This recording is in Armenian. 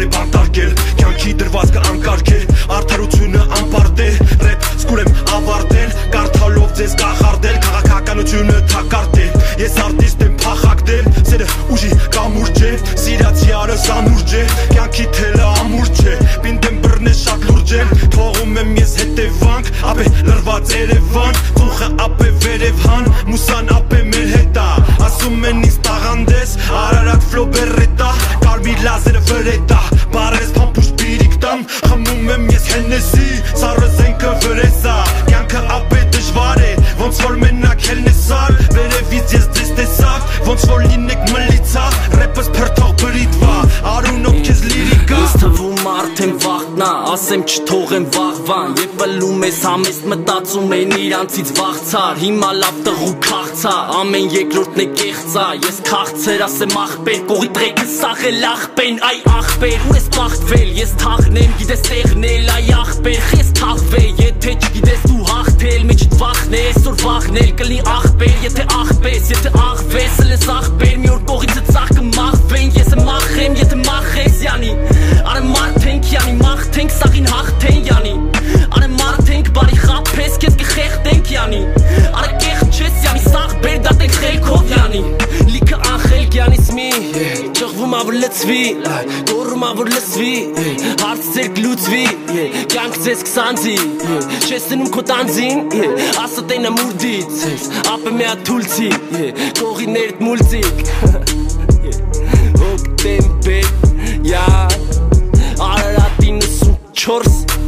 բարի բանտարկել Կյանքի դրվածքը անկարգել Արդարությունը անպարտել Ռեպ սկուրեմ ավարտել Կարդալով ձեզ կախարդել Քաղաքականությունը թակարդել Ես արտիստ եմ փախակդել Սերը ուժի կամուրջ է Սիրացյալը սանուրջ է Կյանքի թելը ամուր չէ Պինդ եմ բռնե շատ լուրջ եմ Թողում եմ ես հետևանք Ապե լրված Երևան Ծուխը ապե վերև հան Մուսան ապե մեր հետա Ասում են ինձ տաղանդես Արարատ ֆլո բերետա Կարմիր լազերը վրետա Բարես պամպուշ բիրիկ տամ Խմում եմ ես հենեսի Սարը զենքը վրեսա Կյանքը ապե դժվար է Ոնց որ մենակ հելնեսար Վերևից ես ձեզ տեսակ Ոնց որ լինեք մլիցա Ռեպս փրթող բրիտվա Արունով քեզ լիրիկա Ես թվում արդեն վաղտնա Ասեմ չթողեմ վաղվան Եվ պլում ես համեստ մտածում են իրանցից վաղցար Հիմա լավ տղու քաղցա Ամեն երկրորդն է կեղծա Ես քաղցեր ասեմ ախպեր Կողի տրեկը սաղել ախպեն Այ ախպեր ու ես բաղթվել Ես թաղնեմ գիտես տեղնել Այ ախպեր ես թաղվել Եթե չգիտես դու հաղթել Մեջիդ վախնել Այսօր վաղնել կլի ախպեր Եթե ախպես Եթե աղվես լես ախպեր Մի օր կողիցը ծաղ կմաղվեն Ես մախեմ Եթե մախես յանի Արը մարդենք յանի մաղթենք Սաղին հաղթեն յանի Արը մարդենք բարի խապես Կեզ կխեղտենք յանի Արը կեղտ չես յանի Սաղ բեր դատենք խելքով յանի Լիքը անխելք յանից մի Ճղվում ավր լծվի Գորում ավր լսվի Հարց ձեր կլուծվի Կյանք ձեզ կսանձի Չես տնում քո տանձին Ասը տենը մուրդից Ապը մի աթուլցի Կողիներդ մուլցիկ Հոգտեմպեր Արարատի 94